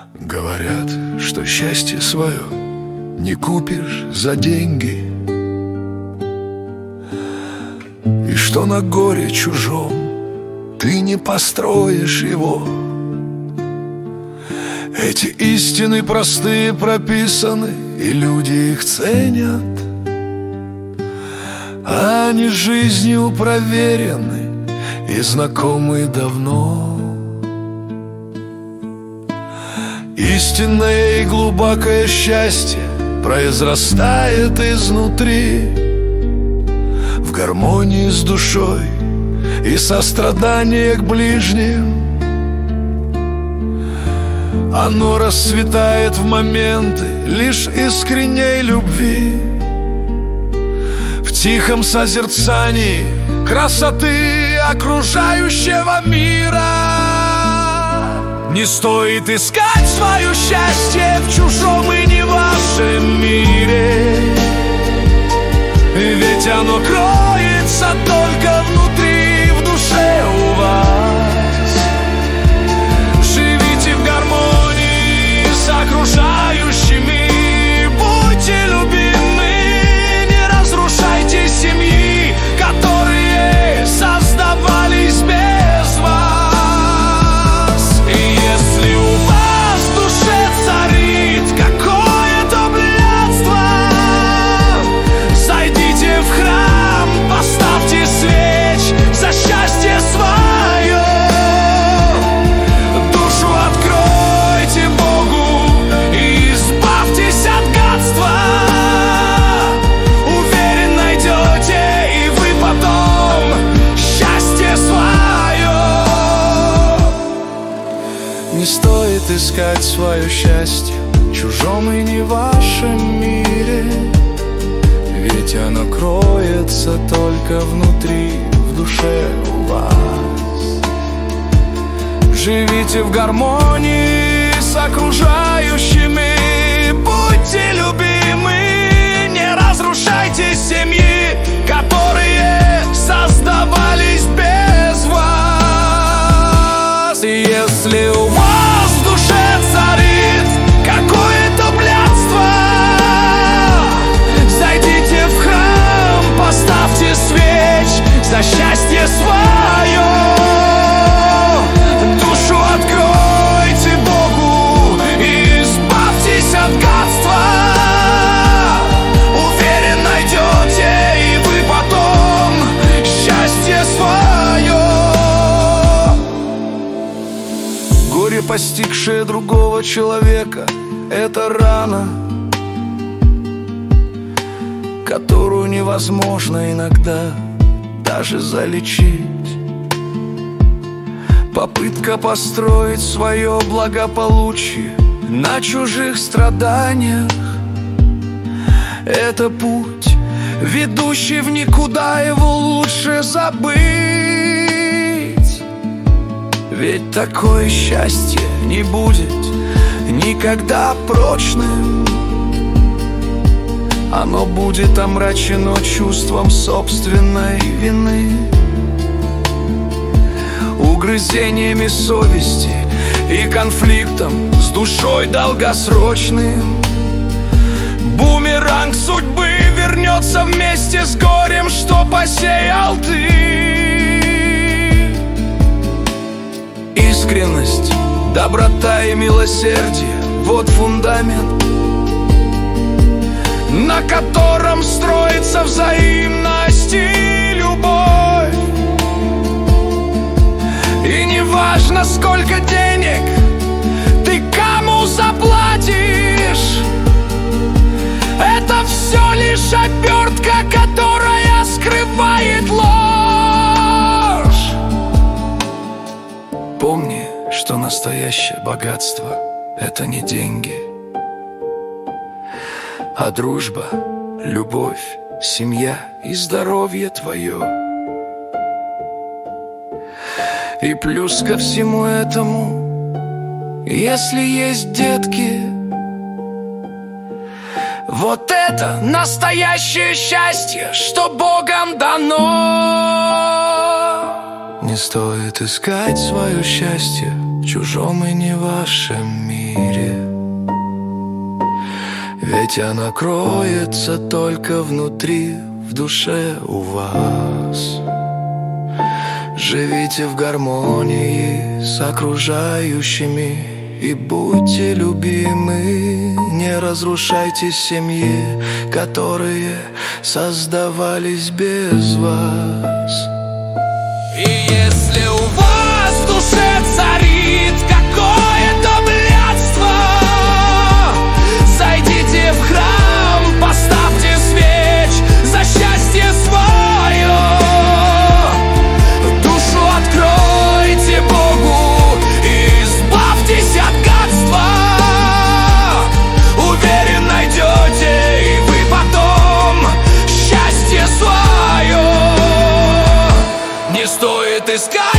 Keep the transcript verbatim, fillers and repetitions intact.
Говорят, что счастье свое не купишь за деньги, и что на горе чужом ты не построишь его. Эти истины простые прописаны, и люди их ценят. Они жизнью проверены и знакомы давно. Истинное и глубокое счастье произрастает изнутри, в гармонии с душой и сострадание к ближним. Оно расцветает в моменты лишь искренней любви, в тихом созерцании красоты окружающего мира. Не стоит искать свое счастье в чужом и не вашем мире, ведь оно кроется только внутри, в душе у вас. Живите в гармонии с окружающими, будьте любимы, не разрушайте семьи, которые создавались без вас. И если у вас в душе царит какое-то блядство, зайдите в храм, поставьте свеч за счастье свое. Душу откройте Богу и избавьтесь от гадства. Уверен, найдете и вы потом счастье свое. Не стоит искать свое счастье в чужом и не вашем мире, ведь оно кроется только внутри, в душе у вас. Живите в гармонии с окружающими, будьте любимы, не разрушайте семьи, которые создавались без вас. И если у вас в душе царит какое-то блядство, зайдите в храм, поставьте свеч за счастье свое. Душу откройте Богу и избавьтесь от гадства. Уверен, найдете и вы потом счастье свое. Горе, постигшее другого человека, это рана, которую невозможно иногда даже залечить. Попытка построить свое благополучие на чужих страданиях — это путь, ведущий в никуда, его лучше забыть. Ведь такое счастье не будет никогда прочным. Оно будет омрачено чувством собственной вины, угрызениями совести и конфликтом с душой долгосрочным. Бумеранг судьбы вернется вместе с горем, что посеял ты. Искренность, доброта и милосердие — вот фундамент, на котором строится взаимность и любовь. И не важно, сколько денег ты кому заплатишь, это все лишь обертка, которая скрывает ложь. Помни, что настоящее богатство — это не деньги, а дружба, любовь, семья и здоровье твое. И плюс ко всему этому, если есть детки, вот это настоящее счастье, что Богом дано. Не стоит искать свое счастье в чужом и не вашем мире. Ведь она кроется только внутри, в душе у вас. Живите в гармонии с окружающими и будьте любимы. Не разрушайте семьи, которые создавались без вас. И если у вас в душе царит какое-то блядство, зайдите в храм, поставьте свеч за счастье свое. Душу откройте Богу и избавьтесь от гадства. Уверен, найдете и вы потом счастье свое. Не стоит искать